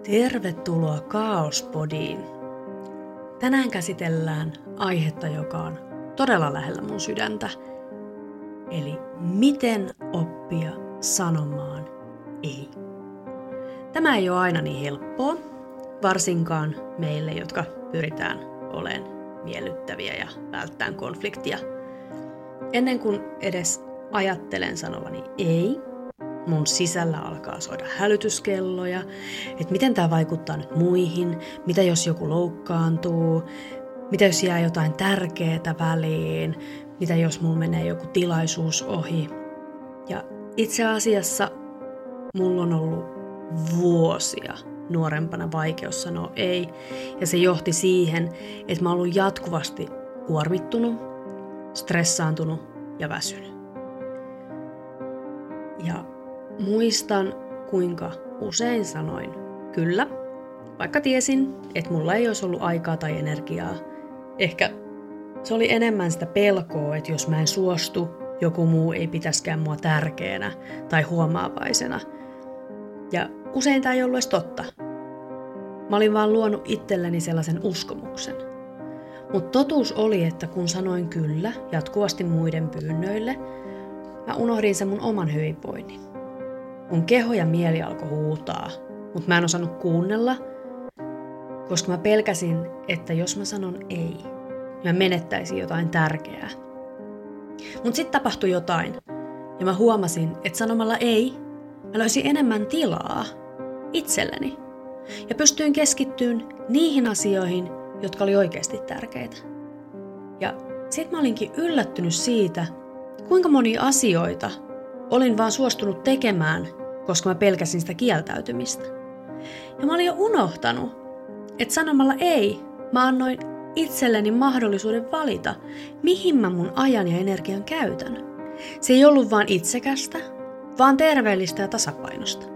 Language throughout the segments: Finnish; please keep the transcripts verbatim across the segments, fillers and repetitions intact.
Tervetuloa Kaospodiin. Tänään käsitellään aihetta, joka on todella lähellä mun sydäntä. Eli miten oppia sanomaan ei. Tämä ei ole aina niin helppoa, varsinkaan meille, jotka pyritään olemaan miellyttäviä ja välttämään konfliktia. Ennen kuin edes ajattelen sanovani ei, mun sisällä alkaa soida hälytyskelloja, että miten tämä vaikuttaa nyt muihin, mitä jos joku loukkaantuu, mitä jos jää jotain tärkeää väliin, mitä jos mulla menee joku tilaisuus ohi. Ja itse asiassa mulla on ollut vuosia nuorempana vaikeus sanoa ei, ja se johti siihen, että mä oon ollut jatkuvasti kuormittunut, stressaantunut ja väsynyt. Ja muistan, kuinka usein sanoin kyllä, vaikka tiesin, että mulla ei olisi ollut aikaa tai energiaa. Ehkä se oli enemmän sitä pelkoa, että jos mä en suostu, joku muu ei pitäskään mua tärkeänä tai huomaavaisena. Ja usein tämä ei ollut edes totta. Mä olin vaan luonut itselleni sellaisen uskomuksen. Mutta totuus oli, että kun sanoin kyllä jatkuvasti muiden pyynnöille, mä unohdin sen mun oman hyvinvoinnin. Mun keho ja mieli alkoi huutaa, mutta mä en osannut kuunnella, koska mä pelkäsin, että jos mä sanon ei, mä menettäisin jotain tärkeää. Mut sitten tapahtui jotain, ja mä huomasin, että sanomalla ei, mä löysin enemmän tilaa itselleni. Ja pystyin keskittymään niihin asioihin, jotka oli oikeasti tärkeitä. Ja sit mä olinkin yllättynyt siitä, kuinka monia asioita olin vaan suostunut tekemään, koska mä pelkäsin sitä kieltäytymistä. Ja mä olin jo unohtanut, että sanomalla ei, mä annoin itselleni mahdollisuuden valita, mihin mä mun ajan ja energian käytän. Se ei ollut vaan itsekästä, vaan terveellistä ja tasapainosta.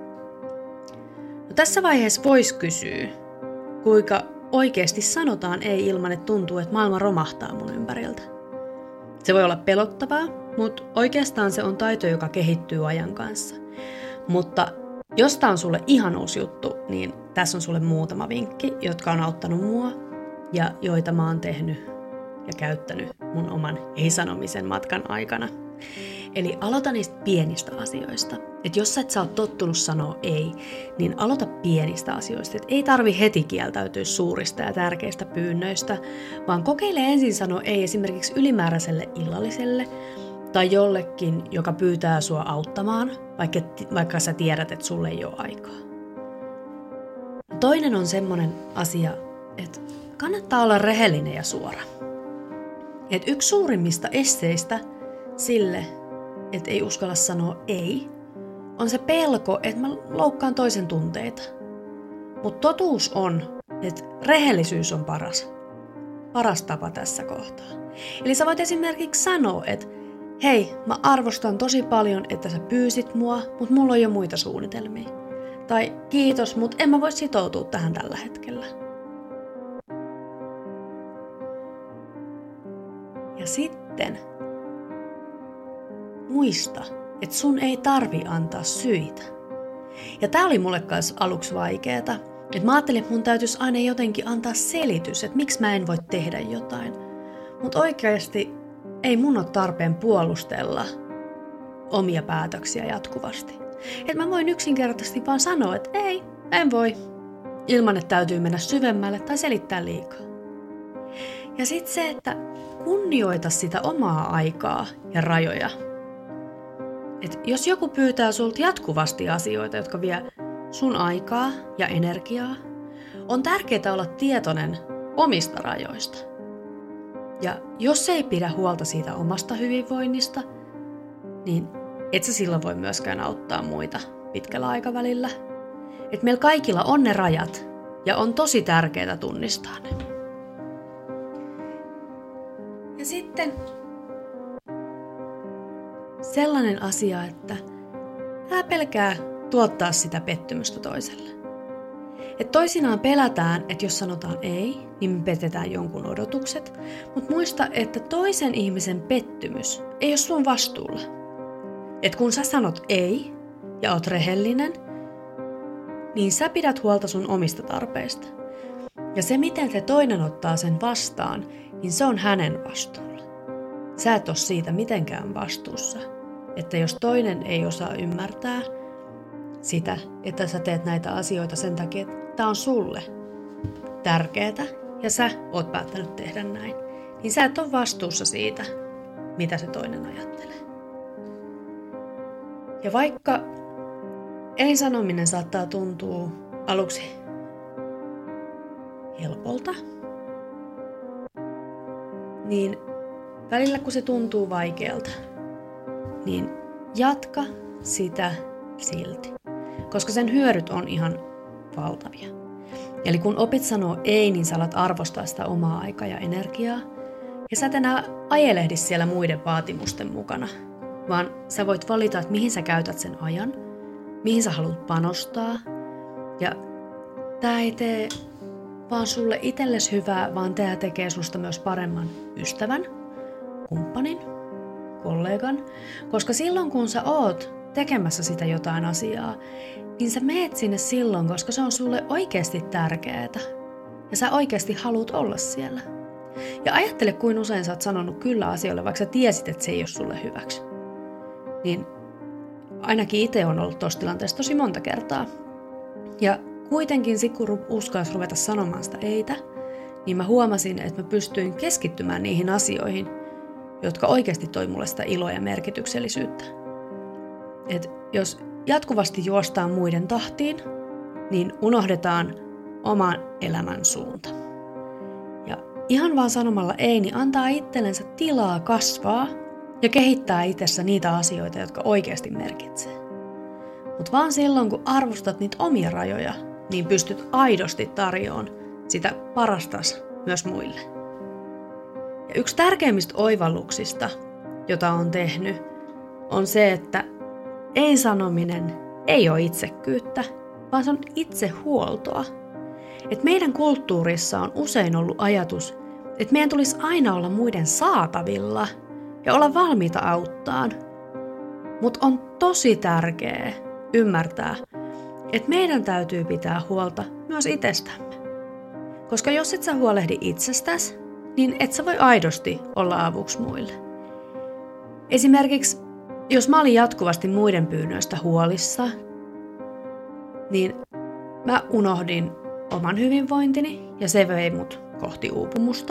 No tässä vaiheessa voisi kysyä, kuinka oikeasti sanotaan ei ilman, että tuntuu, että maailma romahtaa mun ympäriltä. Se voi olla pelottavaa, mutta oikeastaan se on taito, joka kehittyy ajan kanssa. Mutta jos tää on sulle ihan uusi juttu, niin tässä on sulle muutama vinkki, jotka on auttanut mua ja joita mä oon tehnyt ja käyttänyt mun oman ei-sanomisen matkan aikana. Eli aloita niistä pienistä asioista. Että jos sä et sä oot tottunut sanoa ei, niin aloita pienistä asioista. Et ei tarvi heti kieltäytyä suurista ja tärkeistä pyynnöistä, vaan kokeile ensin sanoa ei esimerkiksi ylimääräiselle illalliselle tai jollekin, joka pyytää sua auttamaan, vaikka, vaikka sä tiedät, että sulle ei ole aikaa. Toinen on semmoinen asia, että kannattaa olla rehellinen ja suora. Et yksi suurimmista esteistä sille, että ei uskalla sanoa ei, on se pelko, että mä loukkaan toisen tunteita. Mutta totuus on, että rehellisyys on paras. Paras tapa tässä kohtaa. Eli sä voit esimerkiksi sanoa, että hei, mä arvostan tosi paljon, että sä pyysit mua, mutta mulla on jo muita suunnitelmia. Tai kiitos, mutta en mä voi sitoutua tähän tällä hetkellä. Ja sitten muista, että sun ei tarvi antaa syitä. Ja tää oli mulle kanssa aluksi vaikeeta. Että mä ajattelin, että mun täytyisi aina jotenkin antaa selitys, että miksi mä en voi tehdä jotain. Mutta oikeasti ei mun ole tarpeen puolustella omia päätöksiä jatkuvasti. Että mä voin yksinkertaisesti vaan sanoa, että ei, en voi. Ilman, että täytyy mennä syvemmälle tai selittää liikaa. Ja sitten se, että kunnioita sitä omaa aikaa ja rajoja. Et jos joku pyytää sulta jatkuvasti asioita, jotka vie sun aikaa ja energiaa, on tärkeää olla tietoinen omista rajoista. Ja jos ei pidä huolta siitä omasta hyvinvoinnista, niin et sä silloin voi myöskään auttaa muita pitkällä aikavälillä. Et meillä kaikilla on ne rajat ja on tosi tärkeää tunnistaa ne. Ja sitten sellainen asia, että älä pelkää tuottaa sitä pettymystä toiselle. Et toisinaan pelätään, että jos sanotaan ei, niin me petetään jonkun odotukset, mutta muista, että toisen ihmisen pettymys ei ole sun vastuulla. Et kun sä sanot ei ja oot rehellinen, niin sä pidät huolta sun omista tarpeista. Ja se, miten se toinen ottaa sen vastaan, niin se on hänen vastuulla. Sä et ole siitä mitenkään vastuussa. Että jos toinen ei osaa ymmärtää sitä, että sä teet näitä asioita sen takia, että tää on sulle tärkeetä ja sä oot päättänyt tehdä näin, niin sä et ole vastuussa siitä, mitä se toinen ajattelee. Ja vaikka ei sanominen saattaa tuntua aluksi helpolta, niin välillä kun se tuntuu vaikealta, niin jatka sitä silti, koska sen hyödyt on ihan valtavia. Eli kun opit sanoo ei, niin sä alat arvostaa sitä omaa aikaa ja energiaa, ja sä et enää ajelehdi siellä muiden vaatimusten mukana, vaan sä voit valita, että mihin sä käytät sen ajan, mihin sä haluat panostaa, ja tää ei tee vaan sulle itsellesi hyvää, vaan tää tekee susta myös paremman ystävän, kumppanin, kollegan, koska silloin kun sä oot tekemässä sitä jotain asiaa, niin sä meet sinne silloin, koska se on sulle oikeasti tärkeää ja sä oikeasti haluat olla siellä. Ja ajattele, kuin usein sä oot sanonut kyllä asioille, vaikka sä tiesit, että se ei ole sulle hyväksi. Niin ainakin itse on ollut tuossa tilanteessa tosi monta kertaa. Ja kuitenkin sit kun uskalsi ruveta sanomaan sitä eitä, niin mä huomasin, että mä pystyin keskittymään niihin asioihin, jotka oikeasti toi mulle sitä iloa ja merkityksellisyyttä. Et jos jatkuvasti juostaan muiden tahtiin, niin unohdetaan oman elämän suunta. Ja ihan vaan sanomalla ei, niin antaa itsellensä tilaa kasvaa ja kehittää itsessä niitä asioita, jotka oikeasti merkitsee. Mutta vaan silloin, kun arvostat niitä omia rajoja, niin pystyt aidosti tarjoamaan sitä parastas myös muille. Ja yksi tärkeimmistä oivalluksista, jota on tehnyt, on se, että ei-sanominen ei ole itsekkyyttä, vaan se on itsehuoltoa. Et meidän kulttuurissa on usein ollut ajatus, että meidän tulisi aina olla muiden saatavilla ja olla valmiita auttaan. Mutta on tosi tärkeää ymmärtää, että meidän täytyy pitää huolta myös itsestämme. Koska jos et sä huolehdi itsestäsi, niin et sä voi aidosti olla avuksi muille. Esimerkiksi jos mä olin jatkuvasti muiden pyynnöistä huolissa, niin mä unohdin oman hyvinvointini ja se vei mut kohti uupumusta.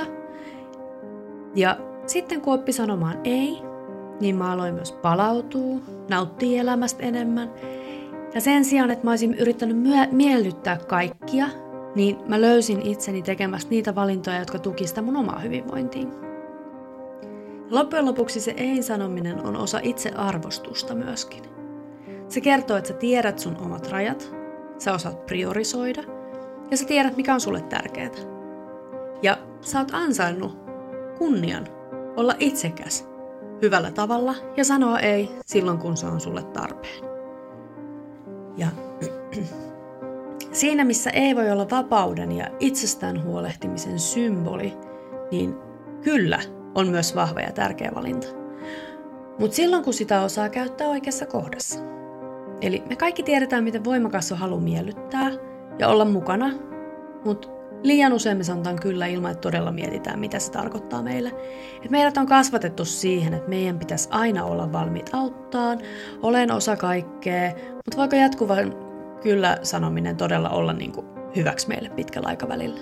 Ja sitten kun oppi sanomaan ei, niin mä aloin myös palautua, nauttia elämästä enemmän. Ja sen sijaan, että mä olisin yrittänyt myö- miellyttää kaikkia, niin mä löysin itseni tekemästä niitä valintoja, jotka tuki sitä mun omaa hyvinvointiin. Loppujen lopuksi se ei-sanominen on osa itsearvostusta myöskin. Se kertoo, että sä tiedät sun omat rajat, sä osaat priorisoida ja sä tiedät, mikä on sulle tärkeää. Ja sä oot ansainnut kunnian olla itsekäs hyvällä tavalla ja sanoa ei silloin, kun se on sulle tarpeen. Ja siinä, missä ei voi olla vapauden ja itsestään huolehtimisen symboli, niin kyllä on myös vahva ja tärkeä valinta. Mutta silloin, kun sitä osaa käyttää oikeassa kohdassa. Eli me kaikki tiedetään, miten voimakas on halu miellyttää ja olla mukana, mutta liian usein me sanotaan kyllä ilman, että todella mietitään, mitä se tarkoittaa meille. Et meidät on kasvatettu siihen, että meidän pitäisi aina olla valmiit auttaan, olen osa kaikkea, mutta voiko jatkuvan kyllä sanominen todella olla niin kuin hyväksi meille pitkällä aikavälillä.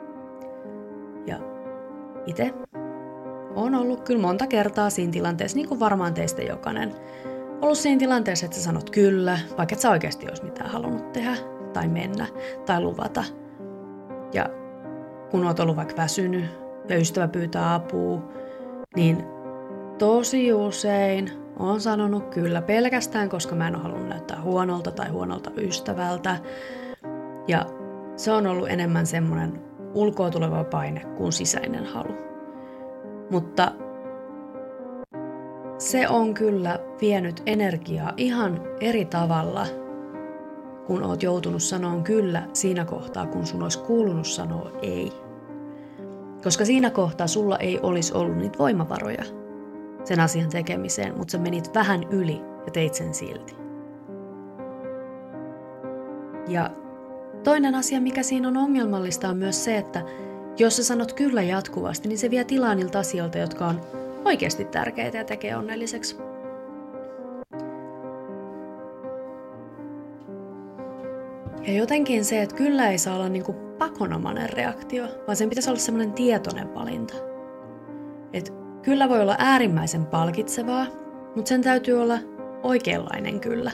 Ja itse olen ollut kyllä monta kertaa siinä tilanteessa, niin kuin varmaan teistä jokainen, ollut siinä tilanteessa, että sä sanot kyllä, vaikka et sä oikeasti olisi mitään halunnut tehdä, tai mennä, tai luvata. Ja kun oot ollut vaikka väsynyt ja ystävä pyytää apua, niin tosi usein olen sanonut kyllä pelkästään, koska mä en ole halunnut näyttää huonolta tai huonolta ystävältä. Ja se on ollut enemmän semmoinen ulkoa tuleva paine kuin sisäinen halu. Mutta se on kyllä vienyt energiaa ihan eri tavalla, kun oot joutunut sanomaan kyllä siinä kohtaa, kun sun olisi kuulunut sanoa ei. Koska siinä kohtaa sulla ei olisi ollut niitä voimavaroja sen asian tekemiseen, mutta sä menit vähän yli ja teit sen silti. Ja toinen asia, mikä siinä on ongelmallista, on myös se, että jos sä sanot kyllä jatkuvasti, niin se vie tilaa niiltä asioilta, jotka on oikeasti tärkeitä ja tekee onnelliseksi. Ja jotenkin se, että kyllä ei saa olla niin kuin pakonomainen reaktio, vaan sen pitäisi olla semmoinen tietoinen valinta. Et kyllä voi olla äärimmäisen palkitsevaa, mutta sen täytyy olla oikeanlainen kyllä.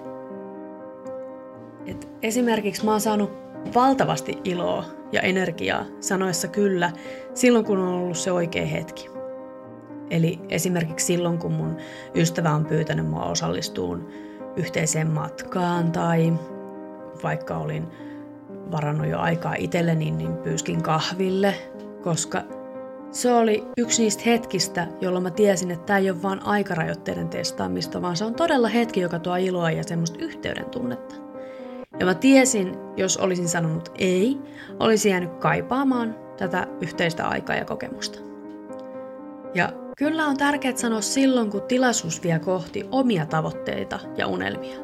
Et esimerkiksi mä oon saanut valtavasti iloa ja energiaa sanoessa kyllä silloin, kun on ollut se oikea hetki. Eli esimerkiksi silloin, kun mun ystävä on pyytänyt mua osallistumaan yhteiseen matkaan tai vaikka olin varannut jo aikaa itselleni, niin pyyskin kahville, koska se oli yksi niistä hetkistä, jolloin mä tiesin, että tämä ei ole vain aikarajoitteiden testaamista, vaan se on todella hetki, joka tuo iloa ja semmoista yhteyden tunnetta. Ja mä tiesin, jos olisin sanonut ei, olisin jäänyt kaipaamaan tätä yhteistä aikaa ja kokemusta. Ja kyllä on tärkeää sanoa silloin, kun tilaisuus vie kohti omia tavoitteita ja unelmia.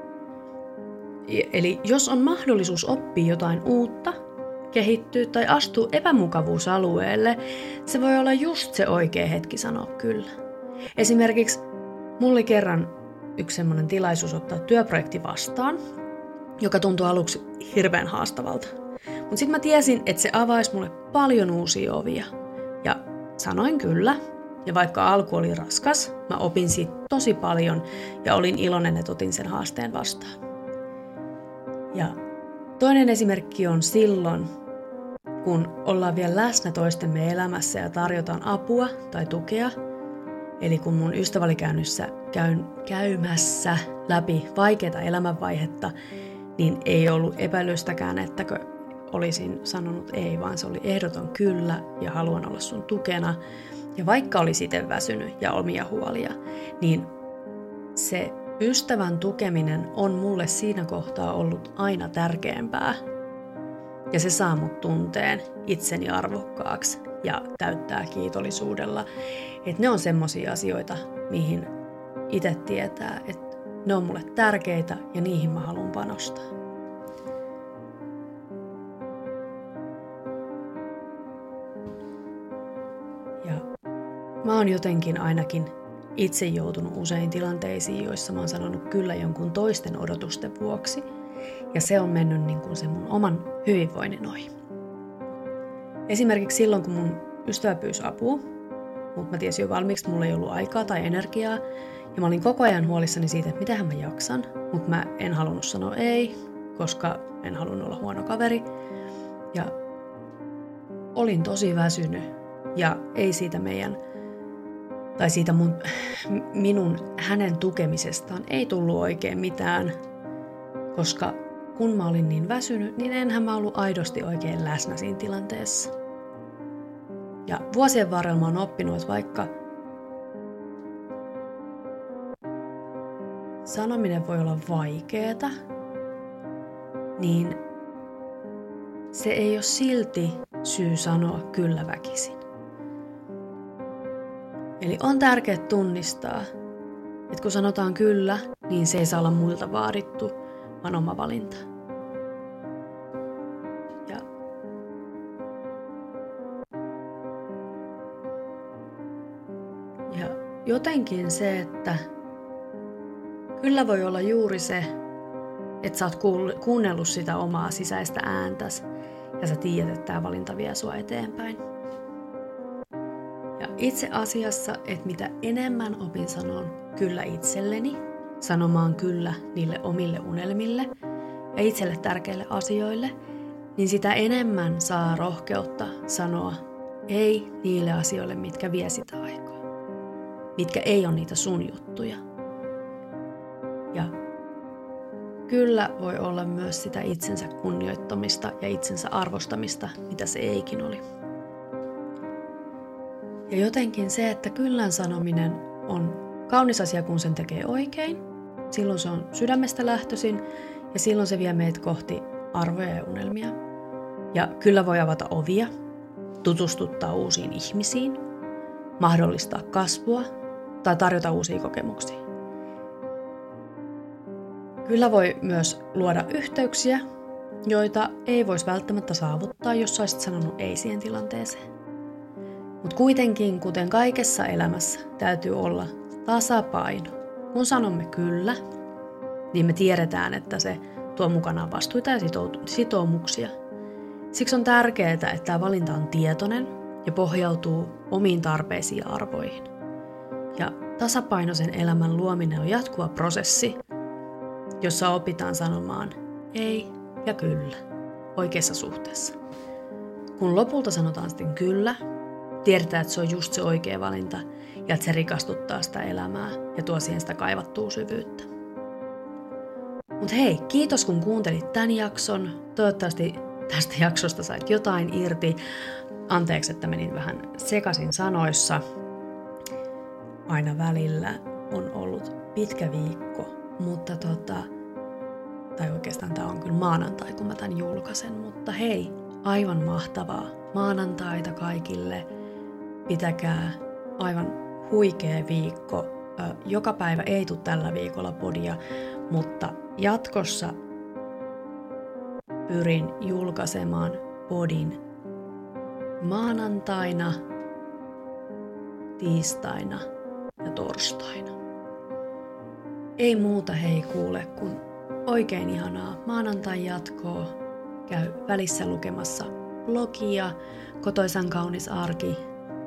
Eli jos on mahdollisuus oppia jotain uutta, kehittyä tai astua epämukavuusalueelle, se voi olla just se oikea hetki sanoa kyllä. Esimerkiksi mulla oli kerran yksi semmoinen tilaisuus ottaa työprojekti vastaan, joka tuntui aluksi hirveän haastavalta. Mutta sitten mä tiesin, että se avaisi mulle paljon uusia ovia. Ja sanoin kyllä. Ja vaikka alku oli raskas, mä opin siitä tosi paljon ja olin iloinen, että otin sen haasteen vastaan. Ja toinen esimerkki on silloin, kun ollaan vielä läsnä toistemme elämässä ja tarjotaan apua tai tukea. Eli kun mun ystävä oli käynnissä, käyn, käymässä läpi vaikeaa elämänvaihetta, niin ei ollut epäilystäkään, ettäkö olisin sanonut ei, vaan se oli ehdoton kyllä ja haluan olla sun tukena. Ja vaikka olisi itse väsynyt ja omia huolia, niin se ystävän tukeminen on mulle siinä kohtaa ollut aina tärkeämpää. Ja se saa mut tunteen itseni arvokkaaksi ja täyttää kiitollisuudella. Että ne on semmosia asioita, mihin itse tietää, että ne on mulle tärkeitä ja niihin mä haluan panostaa. Ja mä oon jotenkin ainakin itse joutunut usein tilanteisiin, joissa mä oon sanonut kyllä jonkun toisten odotusten vuoksi. Ja se on mennyt niin kuin se mun oman hyvinvoinnin ohi. Esimerkiksi silloin, kun mun ystävä pyysi apua, mutta mä tiesin jo valmiiksi, että mulla ei ollut aikaa tai energiaa. Ja mä olin koko ajan huolissani siitä, että mitähän mä jaksan. Mutta mä en halunnut sanoa ei, koska en halunnut olla huono kaveri. Ja olin tosi väsynyt. Ja ei siitä meidän, tai siitä mun, minun hänen tukemisestaan ei tullut oikein mitään. Koska kun mä olin niin väsynyt, niin enhän mä ollut aidosti oikein läsnä siinä tilanteessa. Ja vuosien varrella mä oon oppinut, että vaikka sanominen voi olla vaikeeta, niin se ei ole silti syy sanoa kyllä väkisin. Eli on tärkeää tunnistaa, että kun sanotaan kyllä, niin se ei saa olla muilta vaadittu, vaan oma valinta. Ja Ja jotenkin se, että kyllä voi olla juuri se, että sä oot kuunnellut sitä omaa sisäistä ääntäsi ja sä tiedät, että tämä valinta vie sua eteenpäin. Ja itse asiassa, että mitä enemmän opin sanon kyllä itselleni, sanomaan kyllä niille omille unelmille ja itselle tärkeille asioille, niin sitä enemmän saa rohkeutta sanoa ei niille asioille, mitkä vie sitä aikaa, mitkä ei ole niitä sun juttuja. Ja kyllä voi olla myös sitä itsensä kunnioittamista ja itsensä arvostamista, mitä se eikin oli. Ja jotenkin se, että kyllän sanominen on kaunis asia, kun sen tekee oikein. Silloin se on sydämestä lähtöisin ja silloin se vie meitä kohti arvoja ja unelmia. Ja kyllä voi avata ovia, tutustuttaa uusiin ihmisiin, mahdollistaa kasvua tai tarjota uusia kokemuksia. Kyllä voi myös luoda yhteyksiä, joita ei voisi välttämättä saavuttaa, jos saisit sanonut ei siihen tilanteeseen. Mutta kuitenkin, kuten kaikessa elämässä, täytyy olla tasapaino. Kun sanomme kyllä, niin me tiedetään, että se tuo mukanaan vastuita ja sitoumuksia. Siksi on tärkeää, että tämä valinta on tietoinen ja pohjautuu omiin tarpeisiin ja arvoihin. Ja tasapainoisen elämän luominen on jatkuva prosessi, jossa opitaan sanomaan ei ja kyllä oikeassa suhteessa. Kun lopulta sanotaan sitten kyllä, tiedetään, että se on just se oikea valinta ja että se rikastuttaa sitä elämää ja tuo siihen sitä kaivattua syvyyttä. Mutta hei, kiitos kun kuuntelit tämän jakson. Toivottavasti tästä jaksosta sait jotain irti. Anteeksi, että menin vähän sekaisin sanoissa. Aina välillä on ollut pitkä viikko, mutta tota, tai oikeastaan tämä on kyllä maanantai, kun mä tämän julkaisen, mutta hei, aivan mahtavaa maanantaita kaikille. Pitäkää aivan huikea viikko. Joka päivä ei tule tällä viikolla podia, mutta jatkossa pyrin julkaisemaan podin maanantaina, tiistaina ja torstaina. Ei muuta hei kuule, kun oikein ihanaa maanantai jatkoa. Käy välissä lukemassa blogia, Kotoisan kaunis arki,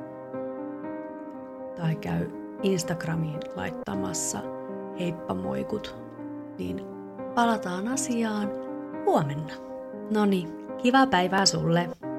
tai käy Instagramiin laittamassa heippamoikut, niin palataan asiaan huomenna. Noniin, kivaa päivää sulle!